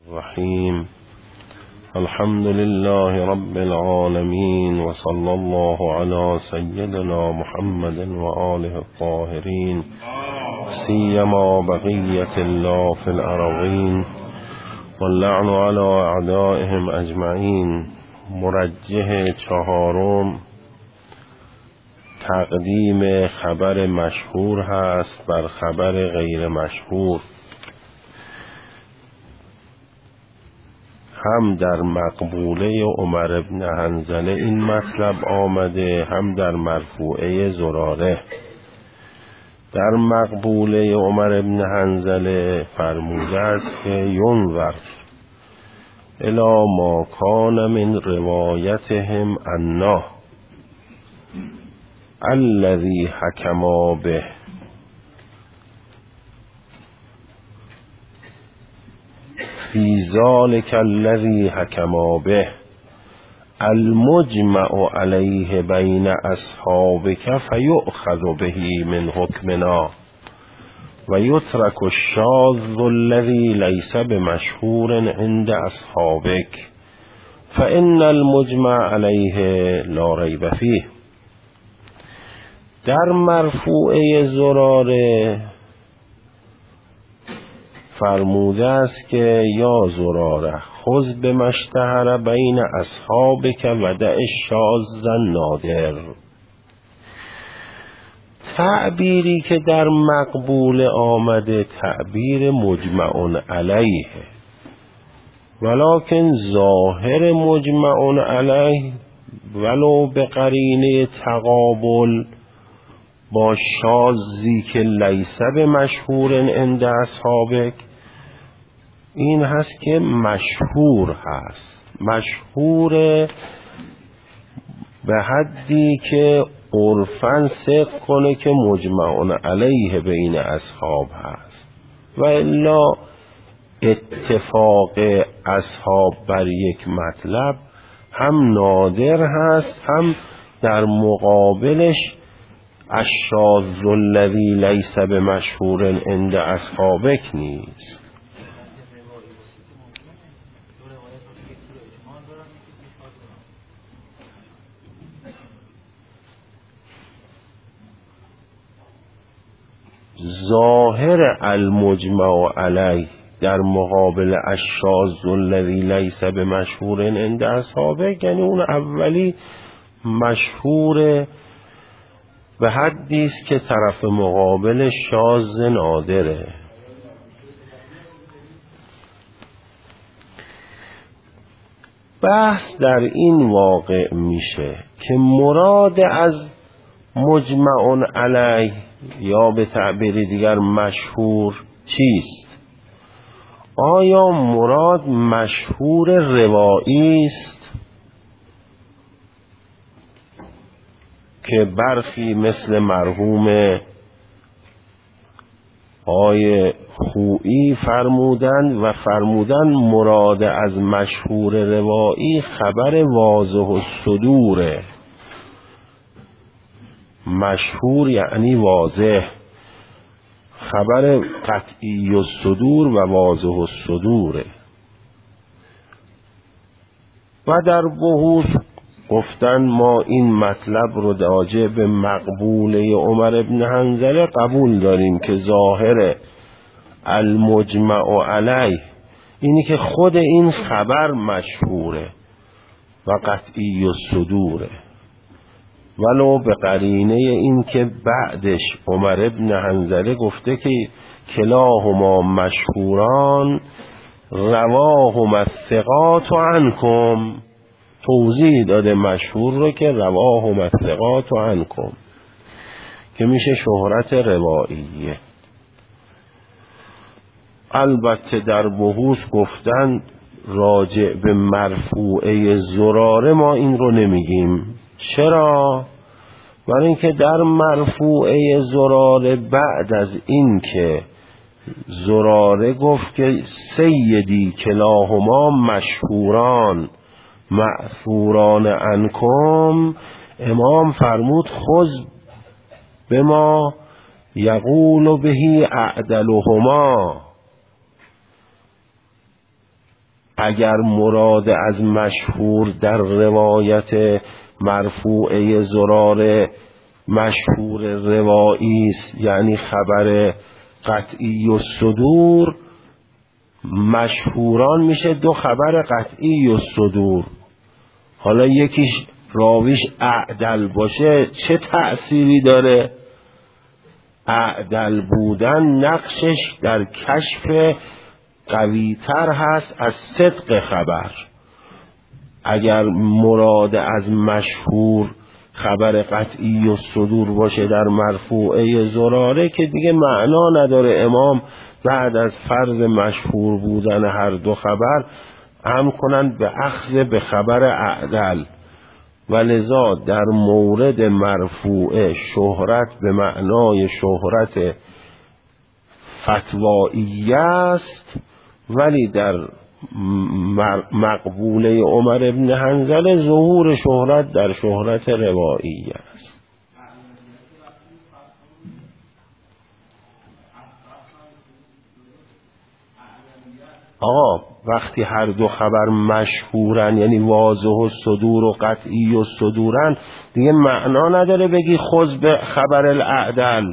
الرحیم الحمد لله رب العالمین و صلی الله علی سیدنا محمد و آله الطاهرین سیما بقیة الله فی الأرضین واللعن علی اعدائهم اجمعین. مرجح چهارم تقدیم خبر مشهور هست بر خبر غیر مشهور. هم در مقبوله عمر بن حنظله این مطلب آمده، هم در مرفوعه زراره. در مقبوله عمر بن حنظله فرموده است که ینظر الی ما کان من روایتهم عنه الذی حکما به فی ذلک الذی حکما به المجمع علیه بین اصحابک فیؤخذ به من حکمنا و یترک الشاذ الذی لیس بمشهور عند اصحابک فان المجمع علیه لا ریب فیه. در مرفوعه زراره فرموده است که یا زراره خذ بمشتهر بین اصحابک و دع الشاذ النادر. تعبیری که در مقبول آمده تعبیر مجمع علیه، ولکن ظاهر مجمع علیه ولو به قرینه تقابل با شاذی که لیس بمشهور عند اصحابک این هست که مشهور هست، مشهور به حدی که عرفاً صدق کنه که مجمع علیه بین اصحاب هست، و الا اتفاق اصحاب بر یک مطلب هم نادر هست، هم در مقابلش الشاذ الذی لیس بمشهور عند اصحابک نیست. ظاهر المجمع علیه در مقابل الشاذ الذی لیس بمشهور عند اصحابک، یعنی اون اولی مشهور به حدی است که طرف مقابل شاذ نادره. بحث در این واقع میشه که مراد از مجمع علیه یا به تعبیر دیگر مشهور چیست؟ آیا مراد مشهور روایی است که برخی مثل مرحوم آقای خویی فرمودن مراد از مشهور روایی خبر واضح الصدوره. مشهور یعنی واضح، خبر قطعی الصدور و واضح الصدوره. و در بحوث گفتن ما این مطلب رو راجع به مقبوله عمر بن حنظله قبول داریم که ظاهر المجمع علیه اینی که خود این خبر مشهوره و قطعی الصدوره، ولو به قرینه این که بعدش عمر بن حنظله گفته که کلاهما مشهوران رواهما الثقات عنکم، توضیح داده مشهور رو که رواهما الثقات عنکم که میشه شهرت رواییه. البته در بحوث گفتن راجع به مرفوعه زراره ما این رو نمیگیم. چرا؟ برای اینکه در مرفوعه زراره بعد از این که زراره گفت که سیدی کلاهما مشهوران معثوران عنکم، امام فرمود خذ به ما یقول بهی اعدلهما، اگر مراد از مشهور در روایت مرفوعه زراره مشهور روایی است، یعنی خبر قطعی و صدور، مشهوران میشه دو خبر قطعی و صدور. حالا یکیش راویش اعدل باشه چه تأثیری داره؟ اعدل بودن نقشش در کشف قویتر هست از صدق خبر. اگر مراد از مشهور خبر قطعی و صدور باشه در مرفوعه زراره که دیگه معنا نداره امام بعد از فرض مشهور بودن هر دو خبر هم کنند به اخذ به خبر اعدل. ولذا در مورد مرفوعه شهرت به معنای شهرت فتوایی است، ولی در مقبوله عمر ابن حنظله ظهور شهرت در شهرت روایی است. آقا وقتی هر دو خبر مشهورن یعنی واضح و صدور و قطعی و صدورن دیگه معنا نداره بگی خذ به خبر الاعدل.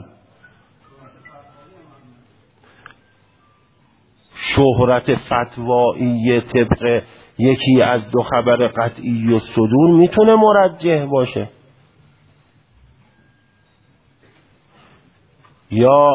شهرت فتوایی طبق یکی از دو خبر قطعی و صدور میتونه مرجح باشه، یا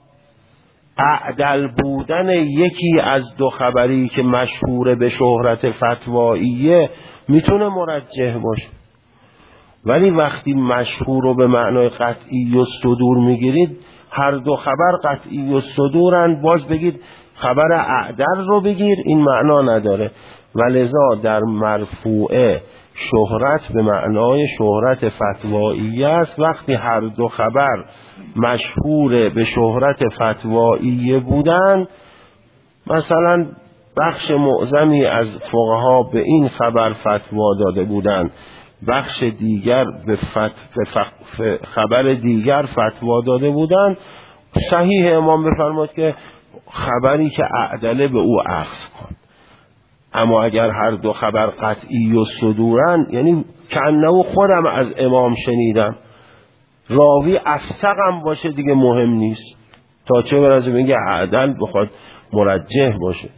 اعدل بودن یکی از دو خبری که مشهور به شهرت فتواییه میتونه مرجح باشه. ولی وقتی مشهور رو به معنای قطعی و صدور میگیرید هر دو خبر قطعی و صدورن، باز بگید خبر اعدل رو بگیر، این معنا نداره. ولذا در مرفوعه شهرت به معنای شهرت فتوایی است. وقتی هر دو خبر مشهور به شهرت فتوایی بودن، مثلا بخش معظمی از فقها به این خبر فتوا داده بودند، بخش دیگر به خبر دیگر فتوا داده بودند، صحیح امام بفرماد که خبری که اعدله به او اخذ کن. اما اگر هر دو خبر قطعی و صدورن، یعنی کنه خودم از امام شنیدم، راوی افسقم باشه دیگه مهم نیست، تا چه برسه بگه اعدل بخواد مرجح باشه.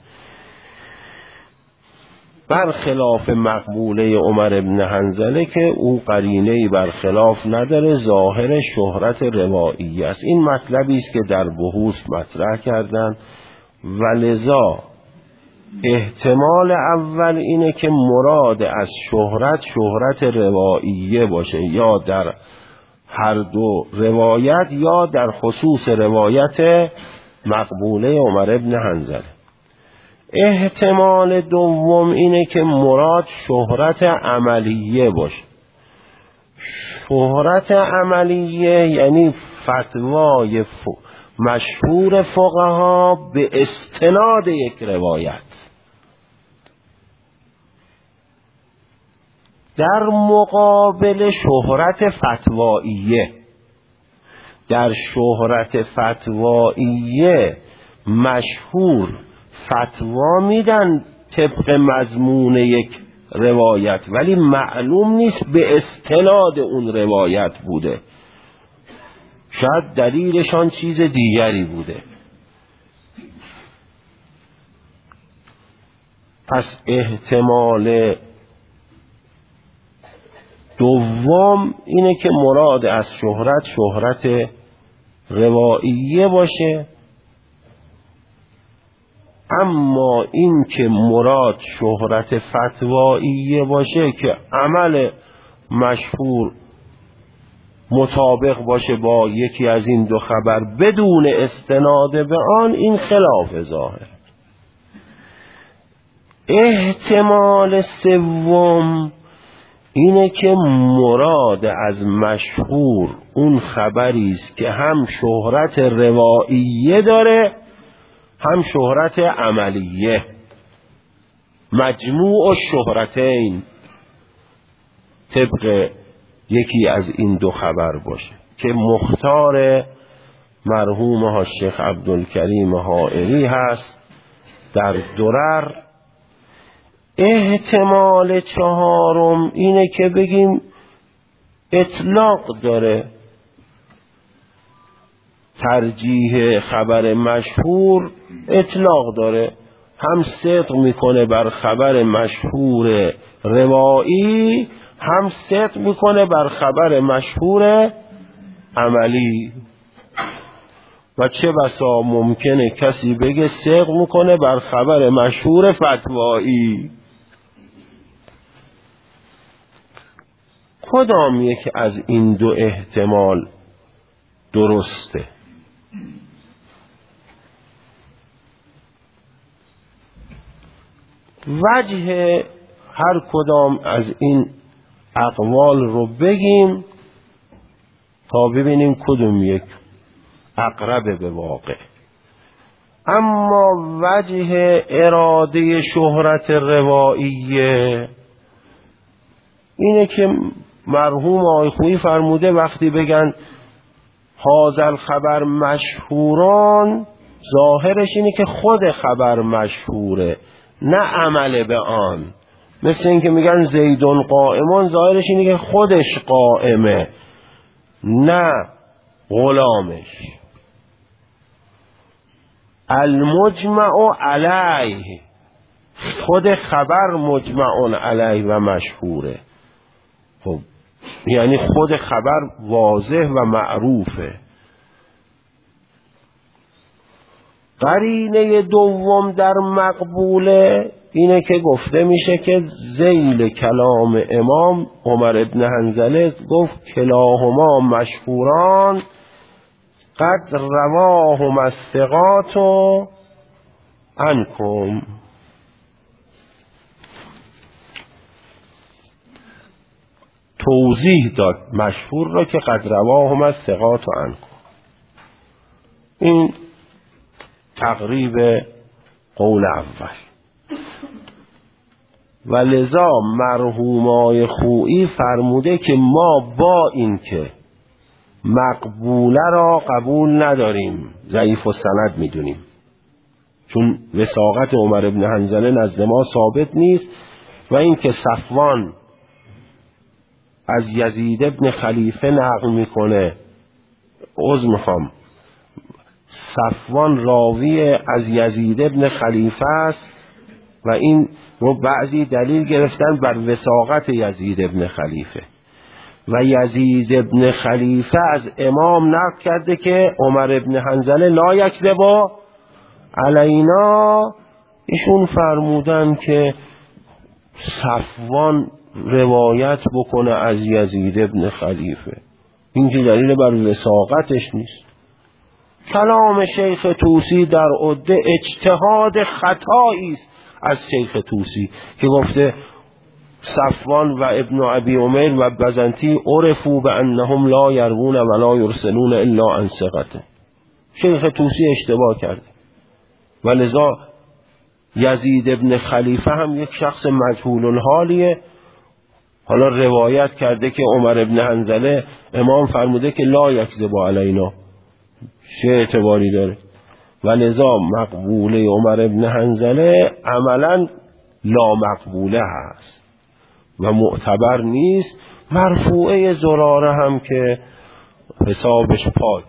برخلاف مقبوله عمر ابن حنظله که او قرینه‌ای برخلاف نداره، ظاهر شهرت روایی است. این مطلبی است که در بحوث مطرح کردن. ولذا احتمال اول اینه که مراد از شهرت رواییه باشه، یا در هر دو روایت یا در خصوص روایت مقبوله عمر ابن حنظله. احتمال دوم اینه که مراد شهرت عملیه باشه. شهرت عملیه یعنی فتوای مشهور فقها به استناد یک روایت. در مقابل شهرت فتواییه، در شهرت فتواییه مشهور فتوا میدن طبق مضمون یک روایت، ولی معلوم نیست به استناد اون روایت بوده، شاید دلیلشان چیز دیگری بوده. پس احتمال دوم اینه که مراد از شهرت رواییه باشه. اما این که مراد شهرت فتواییه باشه که عمل مشهور مطابق باشه با یکی از این دو خبر بدون استناد به آن، این خلاف ظاهر. احتمال سوم اینه که مراد از مشهور اون خبری است که هم شهرت رواییه داره هم شهرت عملیه، مجموع الشهرتین طبق یکی از این دو خبر باشه که مختار مرحوم شیخ عبدالکریم حائری هست در درر احتمال چهارم اینه که بگیم اطلاق داره، ترجیح خبر مشهور اطلاق داره، هم صدق میکنه بر خبر مشهور روایی، هم صدق میکنه بر خبر مشهور عملی. و چه بسا ممکنه کسی بگه صدق میکنه بر خبر مشهور فتوایی. کدام یک از این دو احتمال درسته؟ وجه هر کدام از این اقوال رو بگیم تا ببینیم کدوم یک اقرب به واقع. اما وجه اراده شهرت روائیه اینه که مرحوم آقای خویی فرموده وقتی بگن هذا الخبر مشهوران، ظاهرش اینه که خود خبر مشهوره نه عمل به آن. مثل این که میگن زیدون قائمان، ظاهرش اینه که خودش قائمه نه غلامش. المجمع علیه، خود خبر مجمع علیه و مشهوره. خب یعنی خود خبر واضح و معروفه. قرینه دوم در مقبوله اینه که گفته میشه که ذیل کلام امام عمر ابن حنظله گفت کلاهما مشهوران قد رواهما الثقات عنکم. توضیح داد مشهور را که قد رواهما الثقات عنکم. این تقریب قول اول. و لذا مرحومای خویی فرموده که ما با این که مقبوله را قبول نداریم، ضعیف السند میدونیم، چون وثاقت عمر ابن حنظله نزد ما ثابت نیست. و این که صفوان از یزید ابن خلیفه نقل میکنه، صفوان راوی از یزید ابن خلیفه است و این رو بعضی دلیل گرفتن بر وثاقت یزید ابن خلیفه. و یزید ابن خلیفه از امام نقل کرده که عمر ابن حنظله لا یکذب علینا. ایشون فرمودن که صفوان روایت بکنه از یزید ابن خلیفه، این که دلیل بر وثاقتش نیست. کلام شیخ طوسی در عده اجتهاد خطایی است از شیخ طوسی که گفته صفوان و ابن ابی عمیر و بزنتی عرفوا بانهم لا یروون ولا یرسلون الا عن ثقة. شیخ طوسی اشتباه کرده. و لذا یزید ابن خلیفه هم یک شخص مجهول الحالیه. حالا روایت کرده که عمر ابن حنظله امام فرموده که لا یکذب علینا، چه اعتباری داره؟ و لذا مقبوله عمر ابن حنظله عملا لا مقبوله هست و معتبر نیست. مرفوعه زراره هم که حسابش پاک،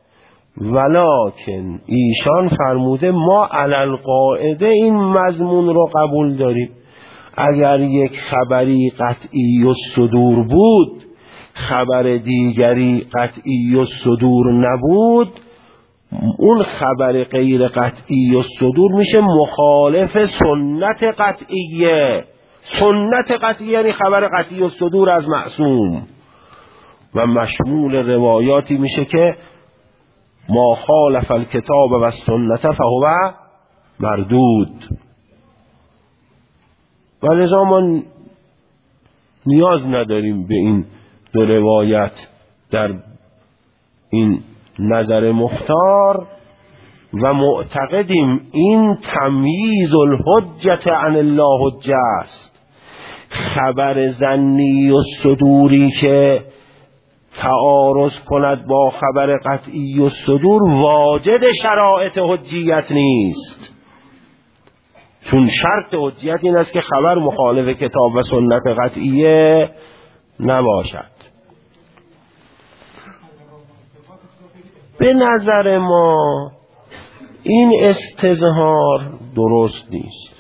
ولکن ایشان فرموده ما علی القاعده این مضمون رو قبول داریم. اگر یک خبری قطعی الصدور بود، خبر دیگری قطعی الصدور نبود، اون خبر غیر قطعی الصدور میشه مخالف سنت قطعیه. سنت قطعیه یعنی خبر قطعی الصدور از معصوم، و مشمول روایاتی میشه که ما خالف الکتاب و السنت فهو مردود. و لذا ما نیاز نداریم به این دو روایت در این نظر مختار و معتقدیم این تمییز الحجت عن الله حجه است. خبر ظنی و صدوری که تعارض کند با خبر قطعی و صدور واجد شرایط حجیت نیست. چون شرط حجیت این است که خبر مخالف کتاب و سنت قطعیه نباشد. به نظر ما این استظهار درست نیست.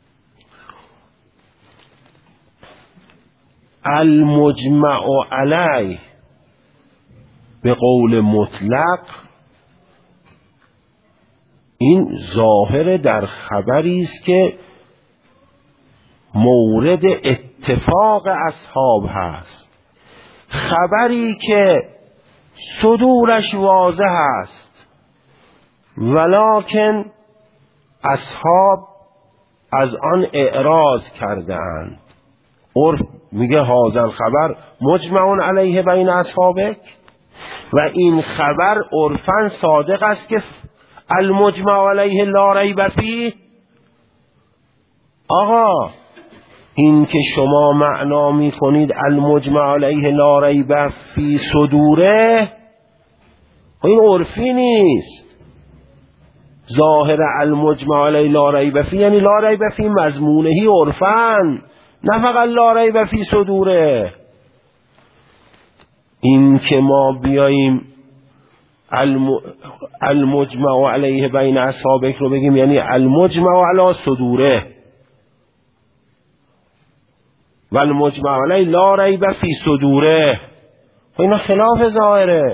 المجمع علیه به قول مطلق این ظاهر در خبری است که مورد اتفاق اصحاب هست، خبری که صدورش واضح است ولکن اصحاب از آن اعراض کرده اند. عرف میگه هذا الخبر مجمع علیه بین اصحابک، و این خبر عرفاً صادق است که المجمع علیه لا ریب فیه. آقا این که شما معنا می کنید المجمع علیه لا ریب فی صدوره، این عرفی نیست. ظاهر المجمع علیه لا ریب فی یعنی لا ریب فی مضمونهی عرفاً، نه فقط لا ریب فی صدوره. این که ما بیاییم المجمع علیه بین اصحابک رو بگیم یعنی المجمع علی صدوره و المجمع علیه لا ریب فی صدوره، اینا خلاف ظاهره.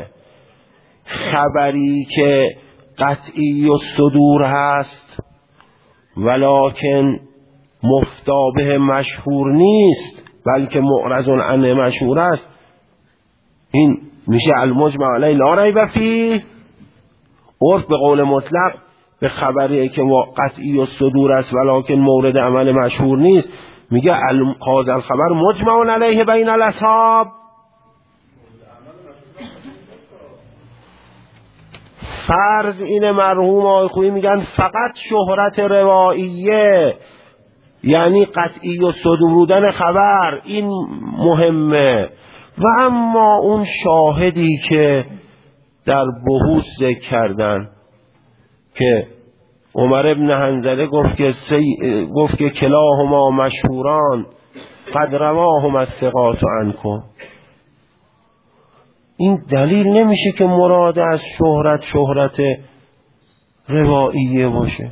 خبری که قطعی و صدور هست ولکن مفتابه مشهور نیست بلکه معرض عن مشهور است، این میشه المجمع علیه لا ریب فیه. عرف به قول مطلق به خبری که قطعی و صدور است ولکن مورد عمل مشهور نیست میگه هذا الخبر مجمع علیه بین الاصحاب. فرض این مرحوم آقای خویی میگن فقط شهرت روائیه یعنی قطعی و صدور بودن خبر این مهمه، و اما اون شاهدی که در بحوث ذکر کردن که عمر ابن حنظله گفت که کلاهما مشهوران قد رواهما الثقات عنکم، این دلیل نمیشه که مراد از شهرت روائیه باشه.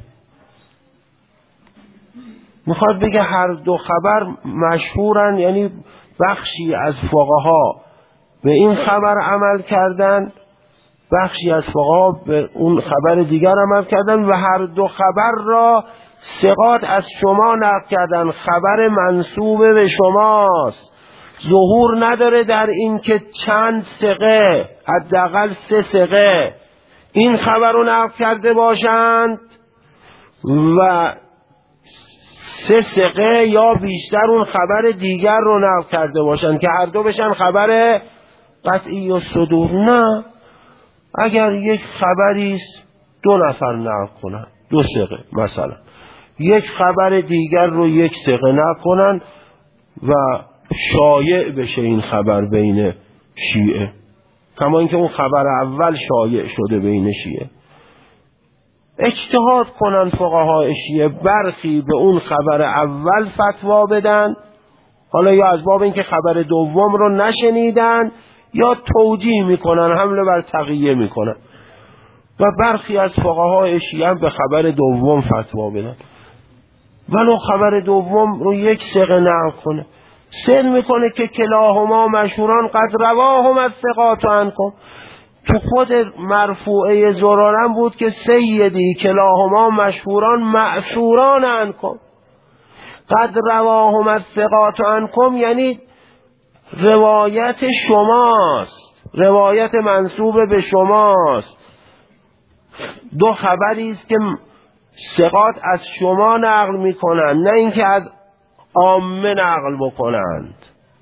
میخواد بگه هر دو خبر مشهورن، یعنی بخشی از فقها به این خبر عمل کردن، بخشی از فقها به اون خبر دیگر عمل کردن و هر دو خبر را ثقات از شما نقل کردن. خبر منسوب به شماست، ظهور نداره در این که چند ثقه، حداقل 3 ثقه این خبر رو نقل کرده باشند و 3 ثقه یا بیشتر اون خبر دیگر رو نقل کرده باشند که هر دو بشن خبر قطعی و صدور. نه، اگر یک خبریست 2 نفر نقل کنن 2 ثقه مثلا، یک خبر دیگر رو 1 ثقه نقل کنن و شایع بشه این خبر بین شیعه، کما اینکه اون خبر اول شایع شده بین شیعه، اجتهاد کنن فقهای شیعه برخی به اون خبر اول فتوا بدن، حالا یا از باب اینکه خبر دوم رو نشنیدن یا توجیه میکنن، حمله بر تقیه میکنن، و برخی از فقهای شیعه به خبر دوم فتوا بدن ولو خبر دوم رو 1 ثقه نقل کنه، سن میکنه که کلاهما مشهوران قد رواهما الثقات عنکم. تو خود مرفوعه زرارم بود که سیدی کلاهما مشهوران معصوران عنکم. قد رواهما الثقات عنکم یعنی روایت شماست، روایت منسوب به شماست. 2 خبری است که ثقات از شما نقل میکنن، نه اینکه از عامه نقل بکنند.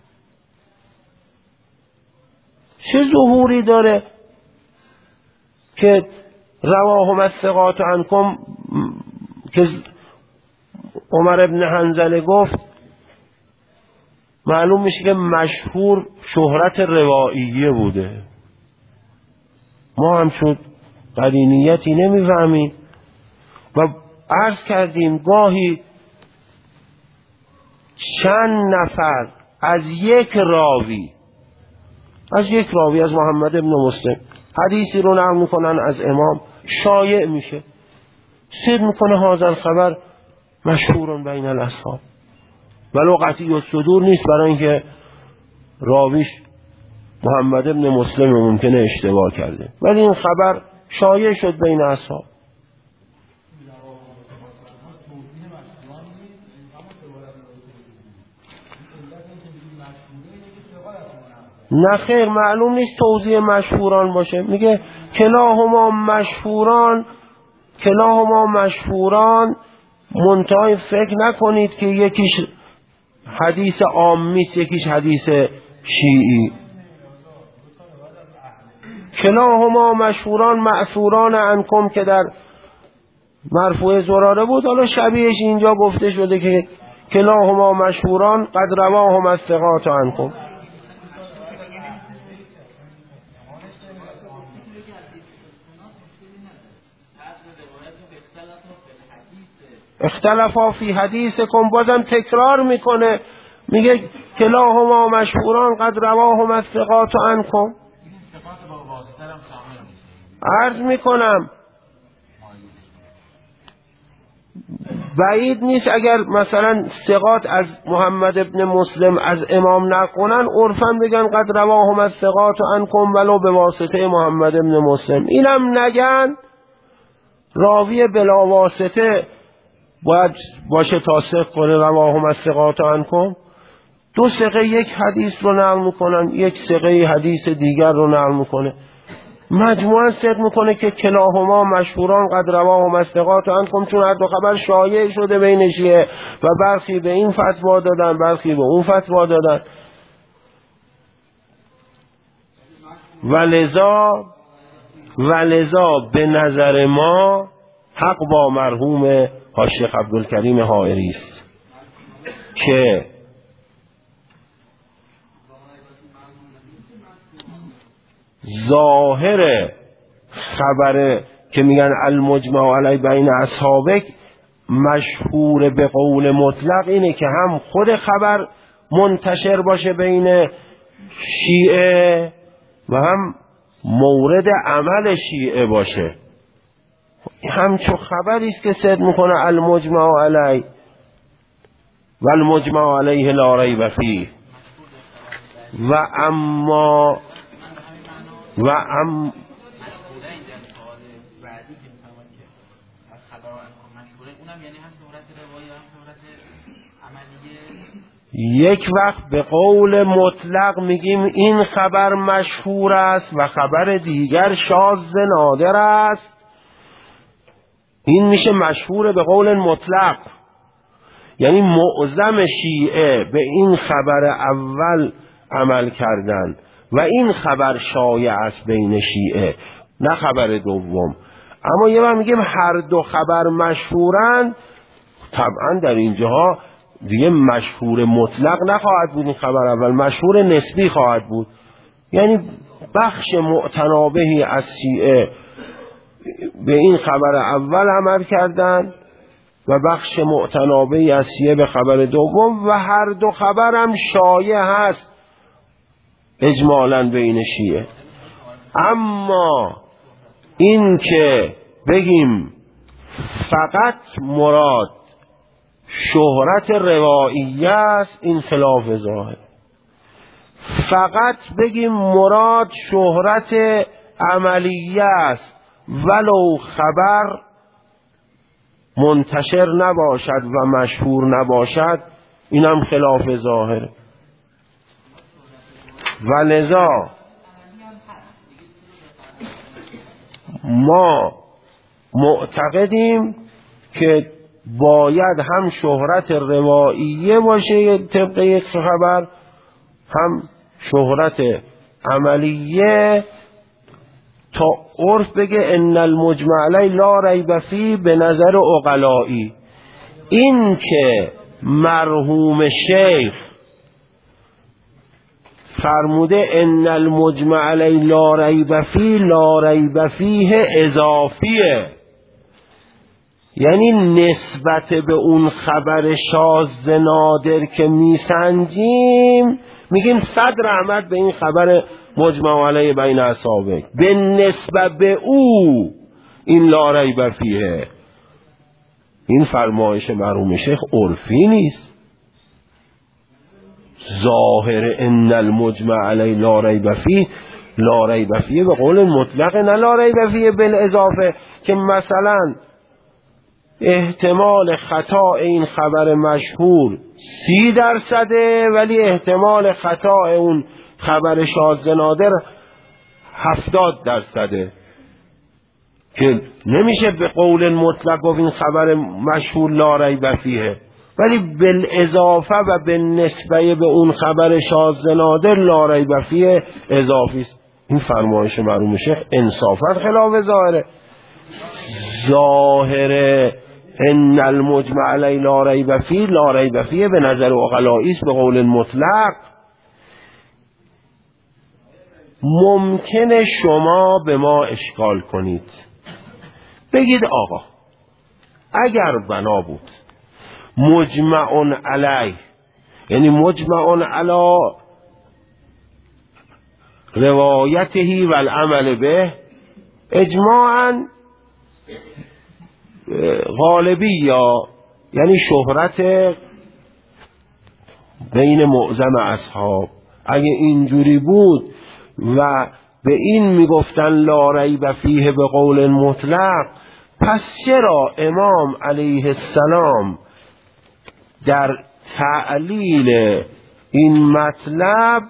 چه ظهوری داره که رواهم الثقات عنکم که عمر ابن حنظله گفت؟ معلوم میشه که مشهور شهرت روائیه بوده. ما هم چون قرینیتی نمیفهمیم و عرض کردیم گاهی چند نفر از یک راوی از محمد ابن مسلم حدیثی رو نقل میکنن از امام، شایع میشه، صدق میکنه هذا الخبر مشهور بین الاصحاب، ولو قطعی الصدور نیست، برای اینکه راویش محمد ابن مسلم ممکنه اشتباه کرده، ولی این خبر شایع شد بین اصحاب. نه خیر، معلوم نیست توضیح مشهوران باشه. میگه کلاهما مشهوران منتهای فکر نکنید که یکیش حدیث عامیست یکیش حدیث شیعی. کلاهما مشهوران معصوران عنکم که در مرفوع زراره بود، حالا شبیهش اینجا گفته شده که کلاهما مشهوران قد رواهم الثقات عنکم. اختلافا فی حدیثکم، بازم تکرار میکنه، میگه کلاهما مشهوران قد رواهم الثقات عنکم. عرض میکنم بعید نیست اگر مثلا ثقات از محمد ابن مسلم از امام نقلن، عرفا بگن قد رواهم الثقات عنکم ولو به واسطه محمد ابن مسلم. اینم نگن راوی بلا واسطه باید باشه تا ثقه کنه رواهم الثقات عنکم. دو ثقه یک حدیث رو نقل میکنن، یک ثقه حدیث دیگر رو نقل میکنه، مجموعاً صدق میکنه که کلاهما مشهوران قد رواهم الثقات عنکم، چون هر دو خبر شایع شده بین شیعه و برخی به این فتوا دادن برخی به اون فتوا دادن. ولذا به نظر ما حق با مرحوم شیخ عبدالکریم حائری است که ظاهر خبر که میگن المجمع علی بین اصحابک مشهور به قول مطلق اینه که هم خود خبر منتشر باشه بین شیعه و هم مورد عمل شیعه باشه. همچون خبری است که صدق میکنه المجمع علی و المجمع علیه لا ریب فیه و اما یک وقت به قول مطلق میگیم این خبر مشهور است و خبر دیگر شاذ نادر است، این میشه مشهور به قول مطلق، یعنی معظم شیعه به این خبر اول عمل کردن و این خبر شایع است بین شیعه، نه خبر دوم. اما یه وقت میگیم هر دو خبر مشهورن، طبعا در اینجاها دیگه مشهور مطلق نخواهد بود، این خبر اول مشهور نسبی خواهد بود، یعنی بخش معتنابهی از شیعه به این خبر اول عمل کردن و بخش معتنابهی از شیعه به خبر دوم، و هر دو خبر هم شایع هست اجمالاً بین شیعه. اما این که بگیم فقط مراد شهرت روائیه است، این خلاف ظاهر. فقط بگیم مراد شهرت عملیه است ولو خبر منتشر نباشد و مشهور نباشد، اینم خلاف ظاهره. ولذا ما معتقدیم که باید هم شهرت روائیه باشه طبق یک خبر، هم شهرت عملیه، تا عرف بگه ان المجمع علی لا ریب فیه به نظر عقلایی. این که مرحوم شیخ فرموده ان المجمع علی لا ریب فیه، لا ریب فیه اضافیه، یعنی نسبت به اون خبر شاذ نادر که میسنجیم میگیم 100 رحمت به این خبر مجمع علیه بین اصحابک، به نسبت به او این لا ریب فیه. این فرمایش مرحوم شیخ عرفی نیست. ظاهر ان المجمع علیه لا ریب فیه، لا ریب فیه به قول مطلق، نه لا ریب فیه بالاضافه که مثلا احتمال خطا این خبر مشهور 30% ولی احتمال خطا اون خبر شاذ نادر 70%، که نمیشه به قول مطلق گفت این خبر مشهور لا ریب فیه، ولی بالاضافه و به نسبه به اون خبر شاذ نادر لا ریب فیه اضافی است. این فرمایش مرحوم شیخ انصافا خلاف ظاهره. ظاهره ان المجمع علی لا ریب فیه، لا ریب فیه به نظر عقلایی است به قول مطلق. ممکنه شما به ما اشکال کنید، بگید آقا اگر بنا بود مجمع علی، یعنی مجمع علی روایته و العمل به اجماعا غالبی، یا یعنی شهرت بین معظم اصحاب، اگه اینجوری بود و به این میگفتن لا ریب فیه به قول مطلق، پس چرا امام علیه السلام در تعلیل این مطلب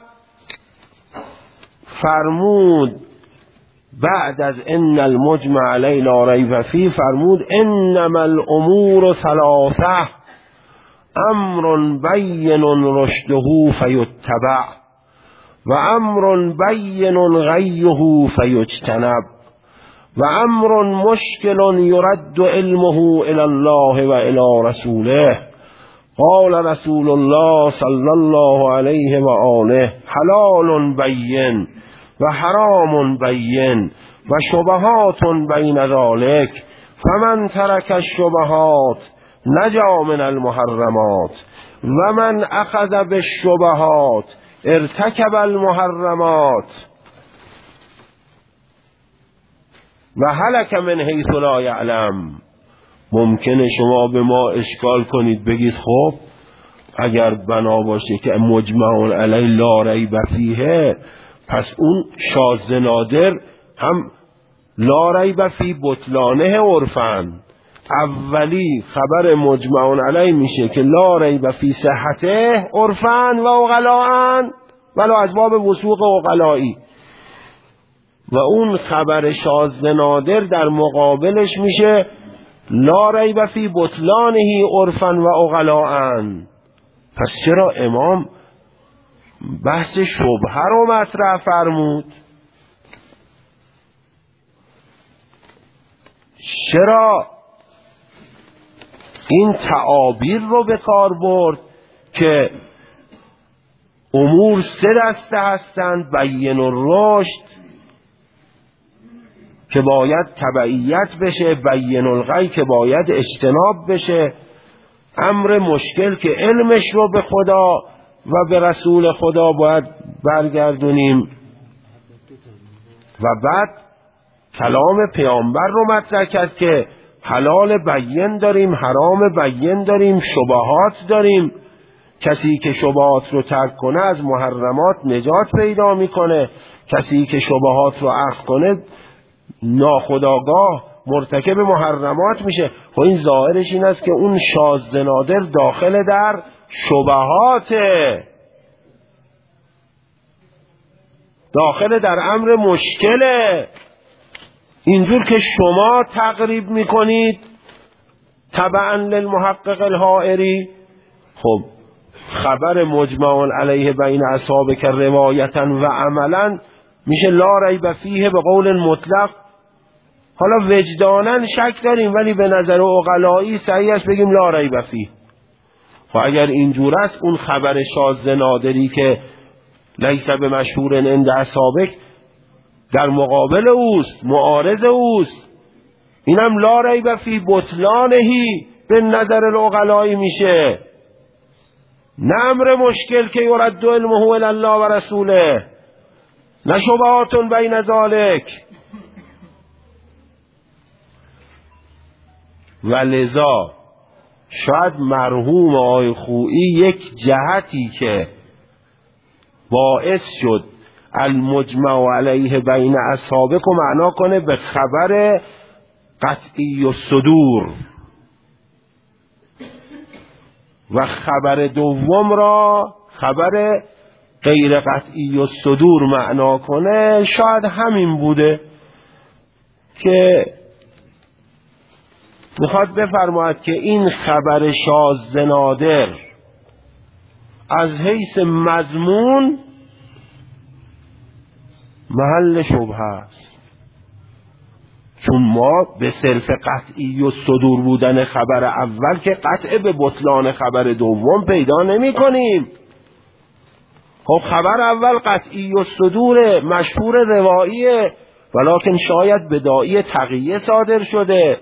فرمود بعد از ان المجمع علی لا ریب فیه فرمود انما الامور ثلاثه امر بین رشده فیتبع و امر بین غیه فیجتنب و امر مشکل یرد علمه الی الله و الی رسوله. قال رسول الله صلی الله علیه و آله حلال بین و حرام بین و شبهات بین ذلک فمن ترک الشبهات نجا من المحرمات و من اخذ بالشبهات ارتکب المحرمات و هلک من حیث لا یعلم. ممکنه شما به ما اشکال کنید، بگید خب اگر بنا باشه که مجمع علی لا ریب فیه، پس اون شاذ نادر هم لا ریب فی بطلانه عرفن. اولی خبر مجمع علی میشه که لا ریب فی صحته عرفن و عقلاء ولو از باب وثوق عقلائی، و اون خبر شاذ نادر در مقابلش میشه لا ریب فی بطلانه عرفن و عقلاء. پس چرا امام بحث شبهه رو مطرح فرمود؟ چرا این تعابیر رو به کار برد که امور 3 دسته هستند؟ بین الرشد که باید تبعیت بشه، بین الغی که باید اجتناب بشه، امر مشکل که علمش رو به خدا و به رسول خدا باید برگردونیم، و بعد کلام پیامبر رو مطرح کرد که حلال بین داریم، حرام بین داریم، شبهات داریم. کسی که شبهات رو ترک کنه از محرمات نجات پیدا میکنه، کسی که شبهات رو اخذ کنه ناخودآگاه مرتکب محرمات میشه. و این ظاهرش این است که اون شاذ نادر داخل در شبهاته، داخل در امر مشکله. اینجور که شما تقریب میکنید تبعا للمحقق الحائری، خب خبر مجمع علیه بین اصحاب که روایتا و عملا میشه لا ریب فیه به قول مطلق. حالا وجدانا شک داریم ولی به نظر عقلایی صحیح است بگیم لا ریب فیه. و اگر اینجور است اون خبر شاذ نادری که لیس به مشهور عند اصحابک در مقابل اوست، معارض اوست. اینم لا ریب فی بطلانهی به نظر العقلائی میشه، نه امر مشکل که یرد علمه الی الله و رسوله، نه شبهات بین ذالک. و لذا شاید مرحوم آقای خویی یک جهتی که باعث شد المجمع علیه بین اصحابک و معنا کنه به خبر قطعی الصدور و خبر دوم را خبر غیر قطعی الصدور معنا کنه. شاید همین بوده که میخواد بفرماید که این خبر شاذ نادر از حیث مضمون محل شبهه است، چون ما به صرف قطعی و صدور بودن خبر اول که قطع به بطلان خبر دوم پیدا نمی کنیم. خب خبر اول قطعی و صدور مشهور رواییه، ولکن شاید بداعی تقیه صادر شده،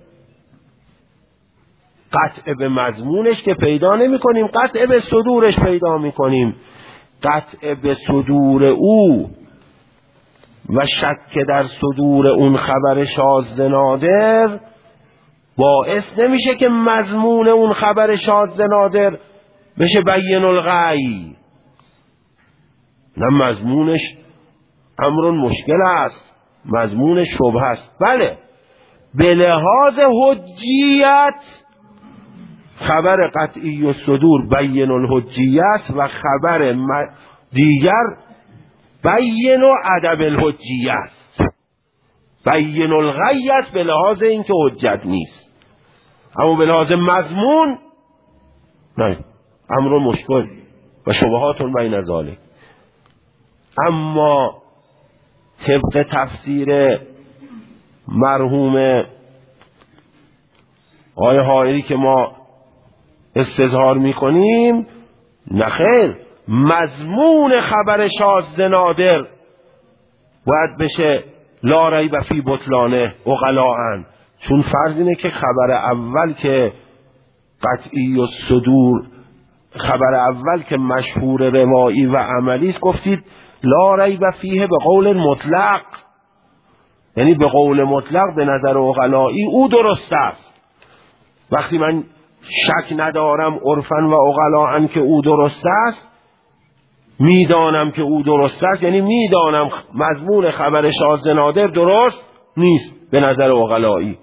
قطع به مضمونش که پیدا نمی کنیم، قطع به صدورش پیدا می کنیم. قطع به صدور او و شک در صدور اون خبر شاذ نادر باعث نمیشه که مضمون اون خبر شاذ نادر بشه بین الغی، نه مضمونش امر مشکل است، مضمونش شبهه است. بله به لحاظ حجیت خبر قطعی الصدور بین الحجیت و خبر دیگر بین و ادب الحجیه است، بین الغی است به لحاظ اینکه حجت نیست، اما به لحاظ مضمون نه، امر مشکل و شبهات بین ذالک. اما طبق تفسیر مرحوم آقای حائری که ما استظهار میکنیم، نخیر، مضمون خبر شاذ نادر باید بشه لا ریب فی بطلانه عقلاء، چون فرض اینه که خبر اول که قطعی و صدور، خبر اول که مشهور روایی و عملی است، گفتید لا ریب فیه به قول مطلق، یعنی به قول مطلق به نظر عقلائی او درست است. وقتی من شک ندارم عرفاً و عقلاء که او درست است، میدانم که او درست است، یعنی میدانم مضمون خبر شاذ نادر درست نیست به نظر عقلائی.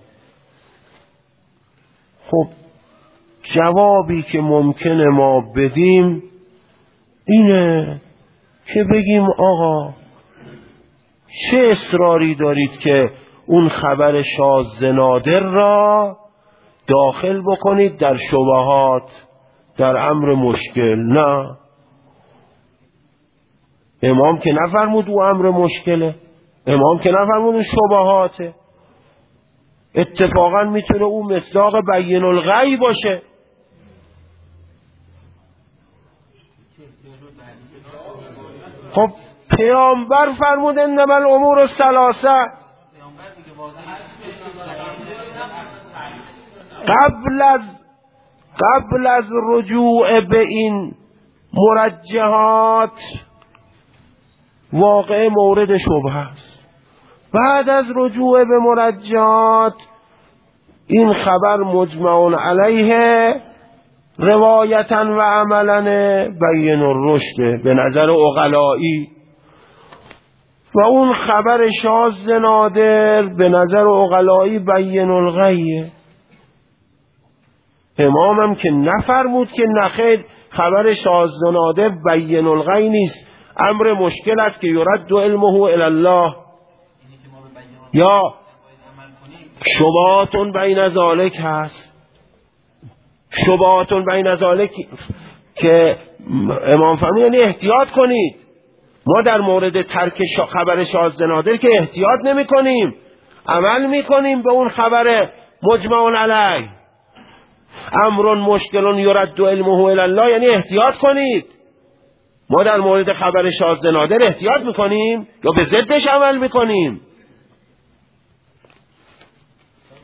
خب جوابی که ممکنه ما بدیم اینه که بگیم آقا چه اصراری دارید که اون خبر شاذ نادر را داخل بکنید در شبهات، در امر مشکل؟ نه، امام که نفرمود او امر مشکله، امام که نفرمود اون شبهاته. اتفاقا میتونه او مصداق بین الغی باشه. خب پیامبر فرمود انما الامور الثلاثه، قبل از رجوع به این مرجحات واقع مورد شبهه است. بعد از رجوع به مرجحات این خبر مجمع علیه روایتا و عملا بین الرشد به نظر عقلائی، و اون خبر شاذ نادر به نظر عقلائی بین الغیه. امامم که نفرمود که نخیر خبر شاذ نادر بین الغی نیست، امر مشکل است که یرد علمه الی الله، یا شبهات بین ذالک هست. شبهات بین ذالک که امام فرمود یعنی احتیاط کنید. ما در مورد ترک خبر شاذ نادر که احتیاط نمی کنیم، عمل می کنیم به اون خبر مجمع علیه. امر مشکل یرد علمه الی الله یعنی احتیاط کنید. ما در مورد خبر شاذ نادر احتیاط میکنیم یا به ضدش عمل میکنیم؟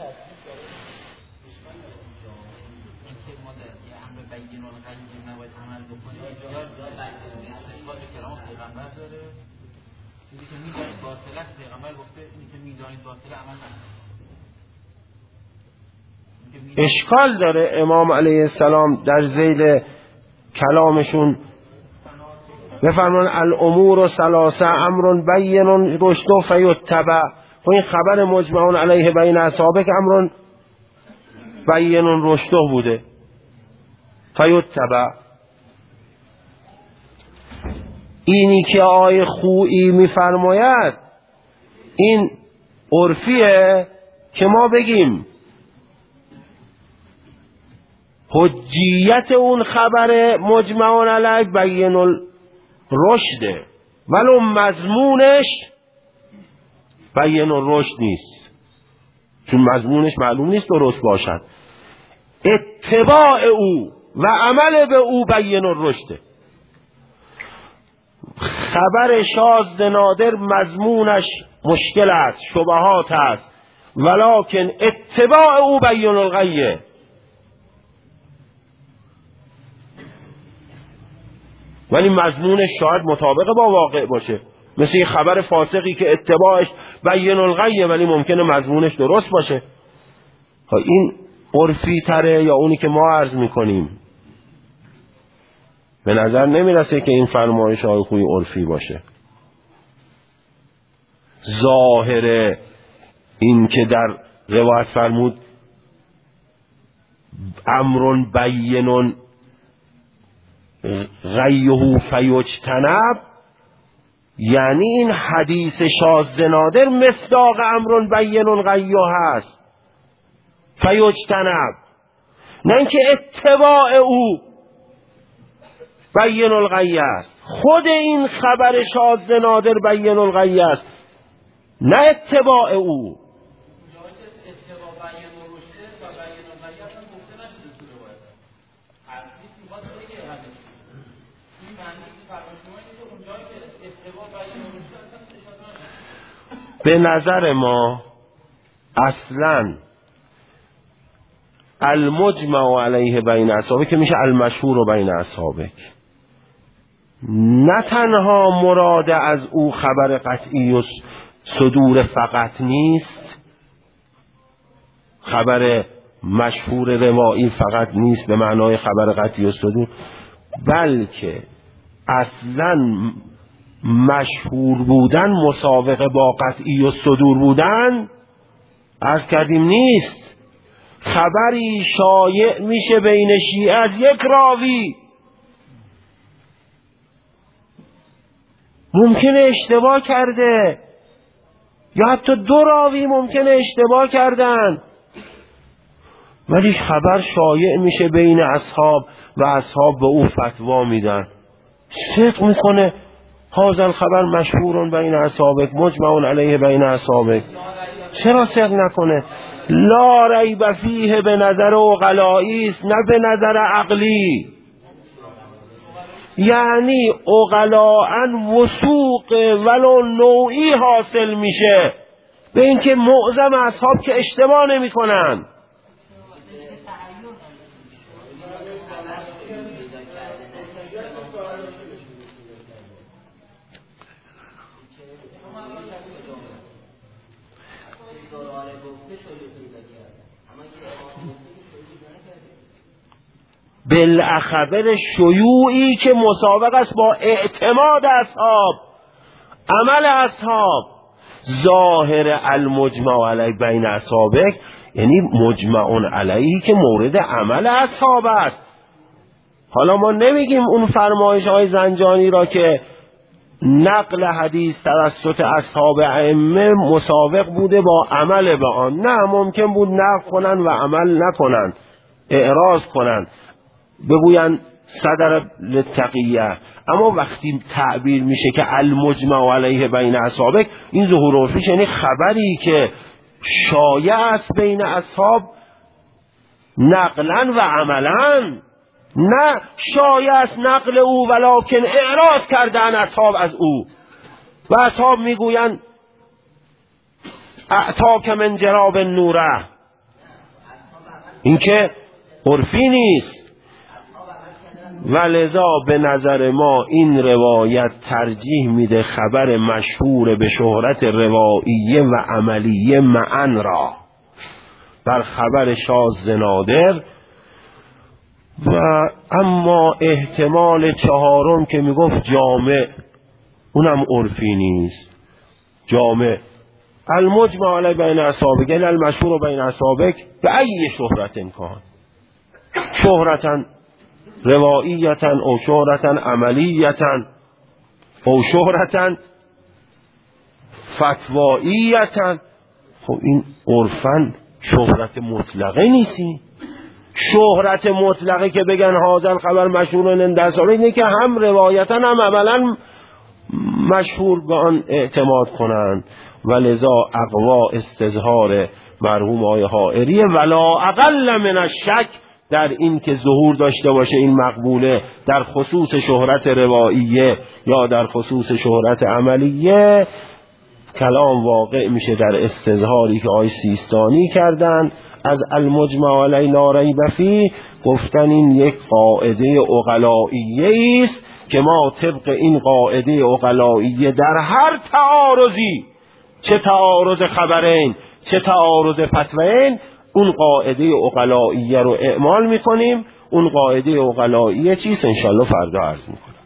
اشکال داره امام علیه السلام در ذیل کلامشون بفرمان الامور ثلاثه امر بین رشد فیتبع. و این خبر مجمعون علیه بین اصحابه که امر بین رشد بوده فیتبع. اینی که آیه خویی میفرماید این عرفیه که ما بگیم حجیت اون خبر مجمعون علیه بین رشده ولو مضمونش بین رشد نیست، چون مضمونش معلوم نیست درست باشد. اتباع او و عمل به او بین رشده. خبر شاذ نادر مضمونش مشکل است، شبهات است، ولکن اتباع او بین الغیه. ولی مضمونش شاید مطابق با واقع باشه، مثل خبر فاسقی که اتباعش بین الغیه ولی ممکنه مضمونش درست باشه. این عرفی تره یا اونی که ما عرض میکنیم؟ به نظر نمیرسه که این فرمایش های خوی عرفی باشه. ظاهر این که در روایت فرمود امر بین غیه فیجتنب، یعنی این حدیث شاذ نادر مصداق امر بین غیه هست فیجتنب، نه اینکه اتباع او بین الغیه است. خود این خبر شاذ نادر بین الغیه است، نه اتباع او. به نظر ما اصلا المجمع علیه بین اصحابه که میشه المشهور بین اصحابه، نه تنها مراد از او خبر قطعی و صدور فقط نیست، خبر مشهور روایی فقط نیست به معنای خبر قطعی و صدور، بلکه اصلا مشهور بودن مسابقه با قطعی و صدور بودن عرض کردیم نیست. خبری شایع میشه بین شیعه از یک راوی، ممکنه اشتباه کرده یا حتی دو راوی ممکنه اشتباه کردن، ولی خبر شایع میشه بین اصحاب و اصحاب به او فتوا میدن، صدق میکنه هذا الخبر مشهور بین اصحابک مجمع علیه بین اصحابک. چرا صدق نکنه؟ لا ریب فیه به نظر عقلائی است نه به نظر عقلی. یعنی عقلاء وثوق ولو نوعی حاصل میشه به اینکه معظم اصحاب که اشتباه نمی کنن. بالاخبر شیوعی که مسابق است با اعتماد اصحاب، عمل اصحاب. ظاهر المجمع علیه بین اصحابک یعنی مجمع علیه که مورد عمل اصحاب است. حالا ما نمیگیم اون فرمایش های زنجانی را که نقل حدیث توسط اصحاب ائمه مسابق بوده با عمل به آن، نه، ممکن بود نقل کنن و عمل نکنن، اعراض کنن، بگوین صدر للتقیه. اما وقتی تعبیر میشه که المجمع علیه بین اصحابک، این ظهور عرفیش یعنی خبری که شایع است بین اصحاب نقلا و عملا، نه شایع است نقل او ولکن اعراض کردن اصحاب از او و اصحاب میگوین اعطاک من جراب نوره، این که عرفی نیست. ولذا به نظر ما این روایت ترجیح میده خبر مشهور به شهرت رواییه و عملیه معن را بر خبر شاذ نادر. و اما احتمال چهارم که میگفت جامع، اونم عرفی نیست. جامع المجمع علی بین اصحابک، یعنی المشهور بین اصحابک به ای شهرت کان، شهرتن رواییتن او شهرتن عملیتن او شهرتن فتواییتن. خب این عرفن شهرت مطلقه نیستی. شهرت مطلقه که بگن هذا خبر مشهور عند اصحابه، اینه که هم روایتا هم عملا مشهور به آن اعتماد کنند. ولذا اقوا استظهار مرحوم آقای حائری ولا اقل من الشک در این که ظهور داشته باشه این مقبوله در خصوص شهرت رواییه یا در خصوص شهرت عملیه. کلام واقع میشه در استظهاری که آقای سیستانی کردن از المجمع علی لا ریب فیه. گفتن این یک قاعده عقلائیه است که ما طبق این قاعده عقلائیه در هر تعارضی، چه تعارض خبرین چه تعارض فتوین، اون قاعده عقلائیه رو اعمال میکنیم. اون قاعده عقلائیه چیست؟ انشالله فردا عرض میکنم.